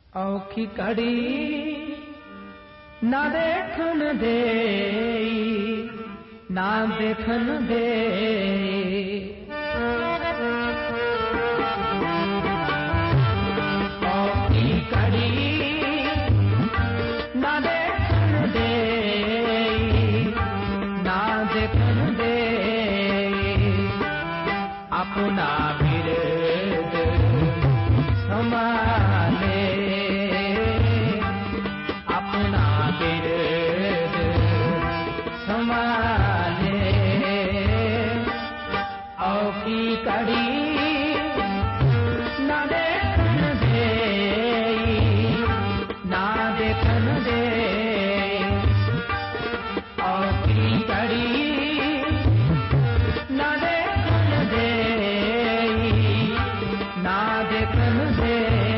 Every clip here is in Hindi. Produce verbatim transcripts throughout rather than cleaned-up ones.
औखी कड़ी ना देखन दे ना देखन दे औखी कड़ी ना देखन दे ना देखन दे अपना बिरद संभाले अपना बिरद संभाले औखी कड़ी ना देखन दे ना देखन दे औखी कड़ी ना देखन दे ना देखन दे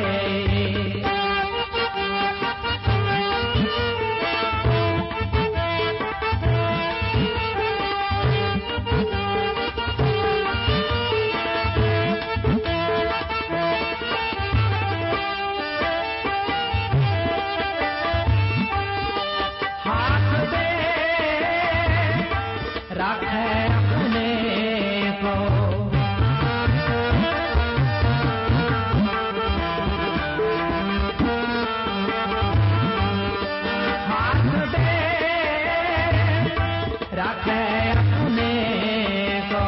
राखे अपने को हाथ दे राखे अपने को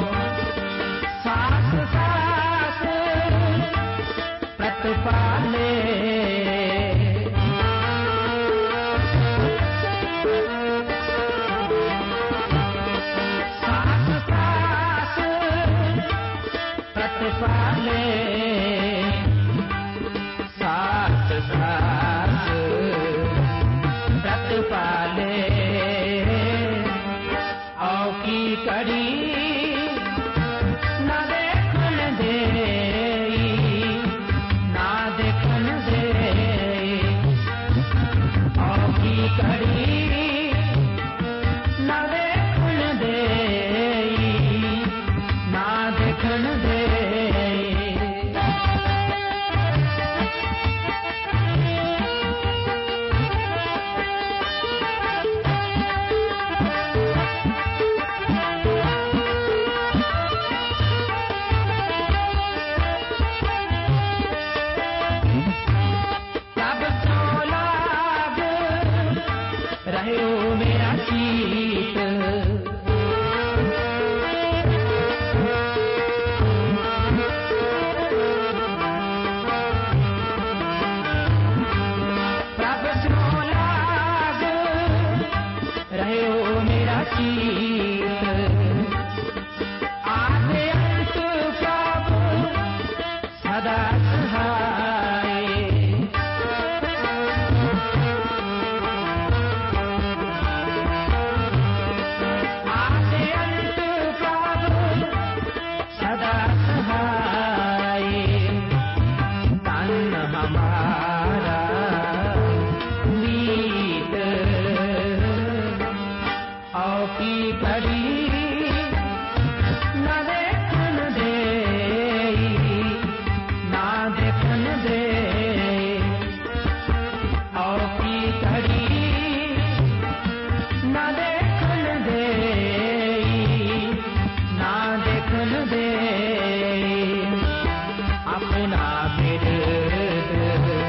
सास सास प्रतिपाले पाले साथ साथ रत पाले औखी कड़ी ना देखन दे ना देखन दे औखी कड़ी ना देखन दे ना देखन दे रहो मेरा चीत प्रभ सो लाग रहो मेरा चीत आधे अंत प्रभु सदा सहाय हमारा मीत औखी कड़ी ना देखन दे ना देखन दे औखी कड़ी ना देखन दे ना देखन दे अपना बिरद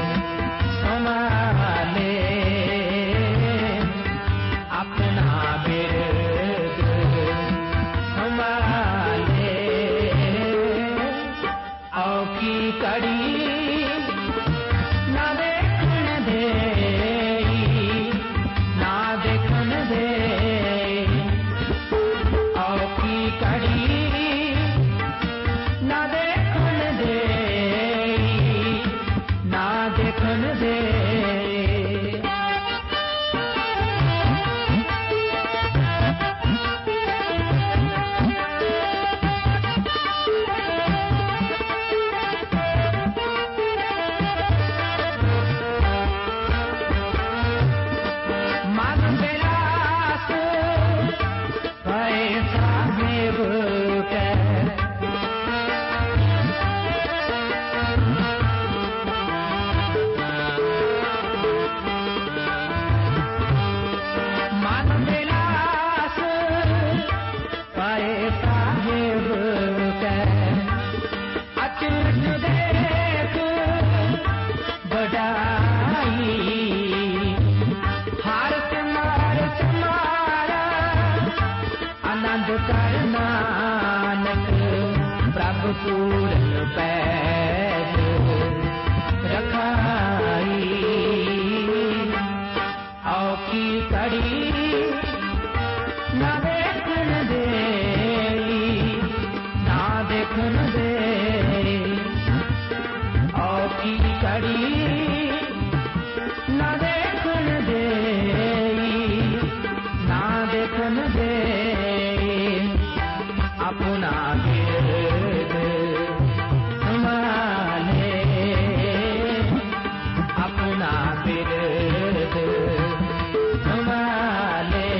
वडाई हार मार मारा आनंद कर नानक प्रभु पूरन पैज रखाई औखी कड़ी ना देखन दे ना देखन दे औखी कड़ी ना देखन दे ना देखन दे अपना गिरद संभाले अपना गिरद संभाले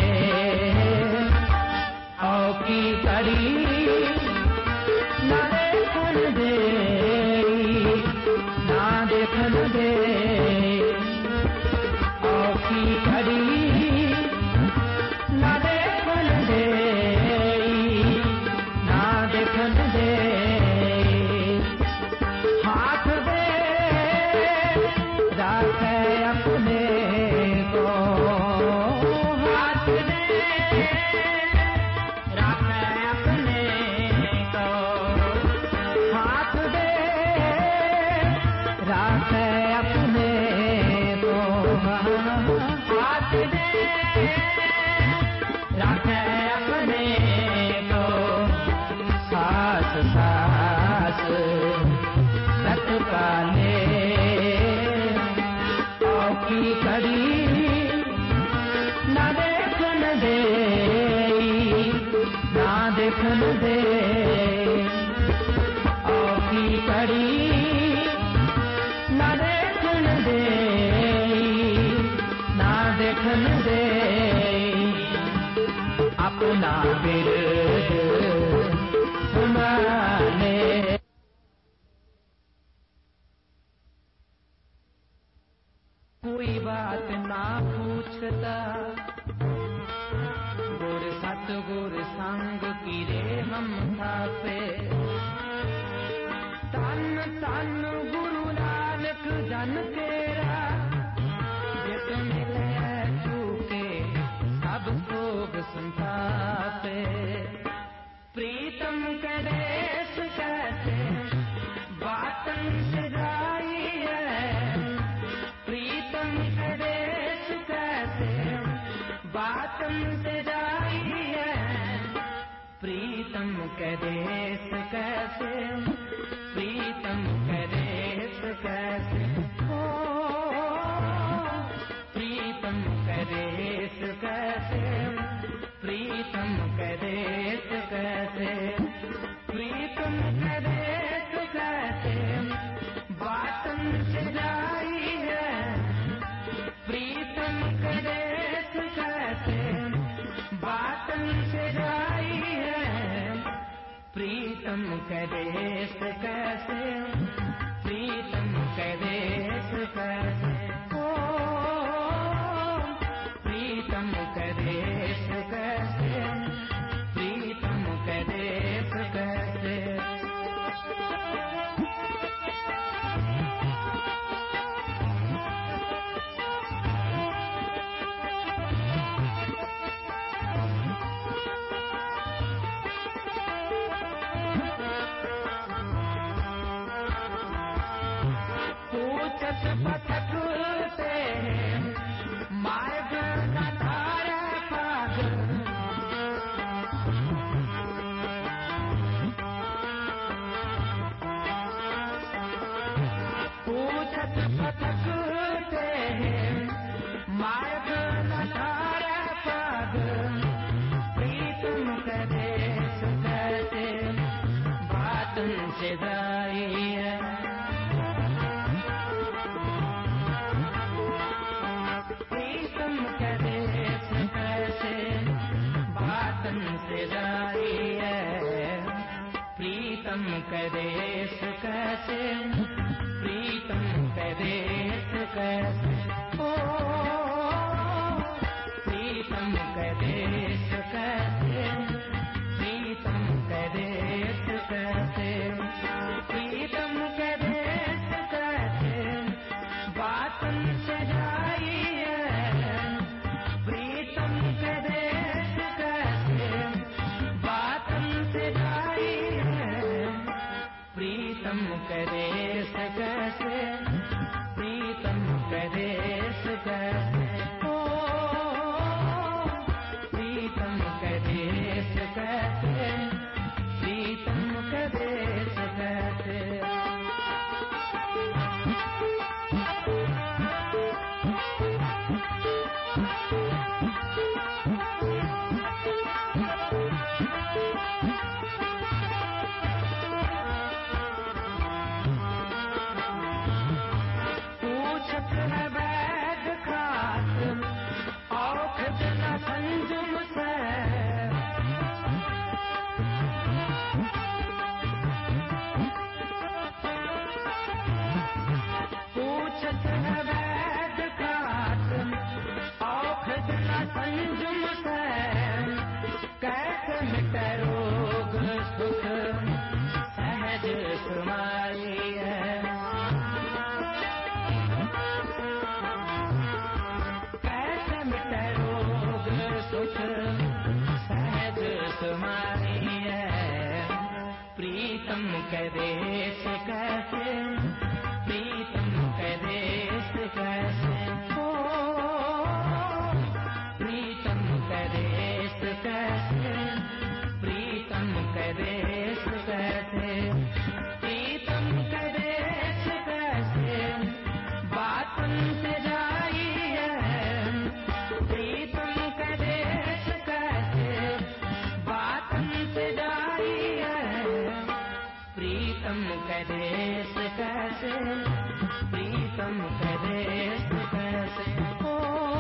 औखी कड़ी ना देखन दे ना देखन दे औखी कड़ी ना देखन दे ना देखन दे हाथ दे राखे अपने को हाथ दे राखे अपने को हाथ दे राखे अपने को हाथ दे राखे अपने को सास सास सत पाले औखी कड़ी ना देखन दे ना देखन दे औखी कड़ी ना देखन दे ना देखन दे अपना बिरद संभाले कोई बात ना पूछता गुर सतगुर संग गिरे हम थापे तन तन गुरु नानक जन तेरा जित मिले चूके सब भोग संतापे प्रीतम करे कैसे बातन सजाई है प्रीतम करे कैसे बातन सजाई है प्रीतम करे कैसे प्रीतम करे कैसे ओ प्रीतम करे कैसे प्रीतम करे कैसे प्रीतम करे कैसे बातन सजाई है प्रीतम करे कैसे बातन सजाई है प्रीतम करे कैसे प्रीतम करे कैसे ओ प्रीतम करे कैसे प्रीतम करे कैसे पूछत पथकते मार्ग का तारा पाग पूछत पथकते मार्ग का तारा पाग प्रीतम करे कैसे बातन से दाई है प्रीतम करे कैसे हो,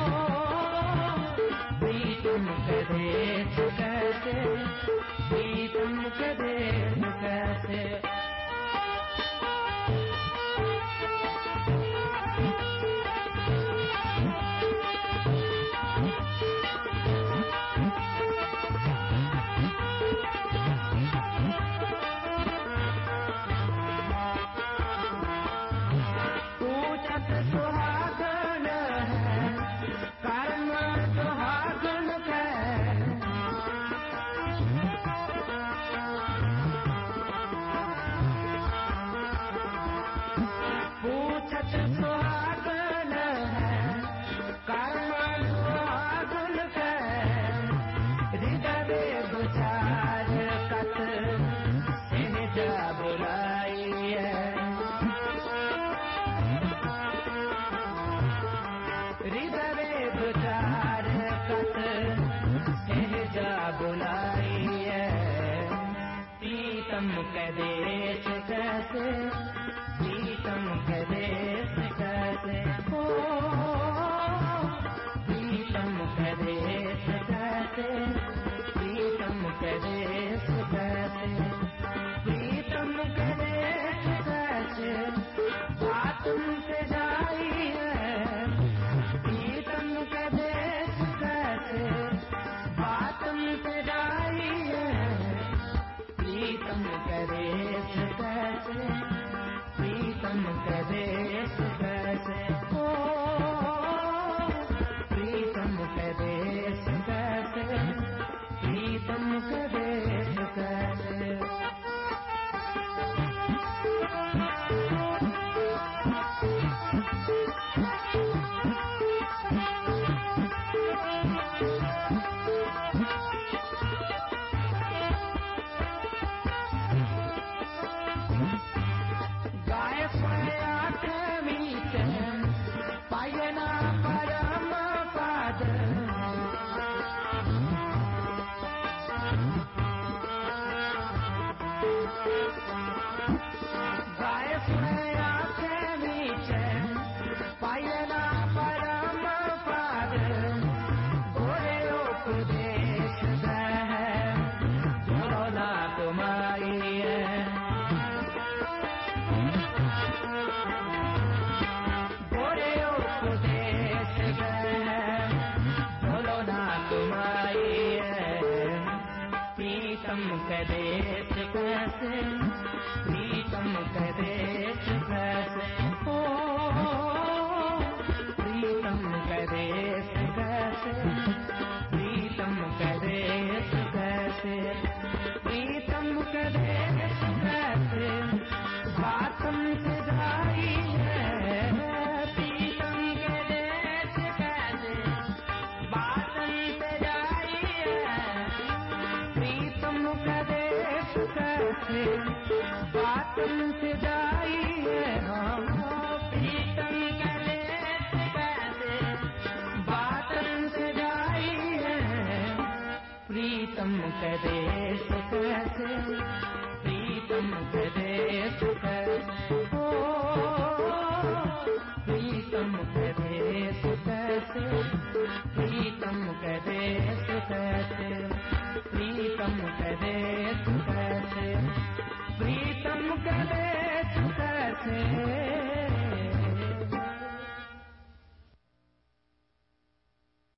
प्रीतम करे कैसे, प्रीतम करे कैसे। प्रीतम करे कैसे, प्रीतम करे कैसे हो, प्रीतम करे कैसे, प्रीतम करे कैसे, प्रीतम करे कैसे, बात से जाई है, प्रीतम करे कैसे, बात से जाई है, प्रीतम करे कैसे, प्रीतम करे कैसे हो, प्रीतम करे कैसे, प्रीतम करे कैसे। प्रीतम करे कैसे, प्रीतम करे कैसे हो, प्रीतम करे कैसे, प्रीतम करे कैसे, प्रीतम करे कैसे, बातम से जाई है, प्रीतम करे कैसे, बातम से जाई है, प्रीतम करे कैसे, बातम से जाई है, प्रीतम करे कैसे, बातम से जाई है, प्रीतम करे कैसे, प्रीतम करे कैसे हो, प्रीतम करे कैसे, प्रीतम करे कैसे, प्रीतम करे कैसे, प्रीतम करे कैसे।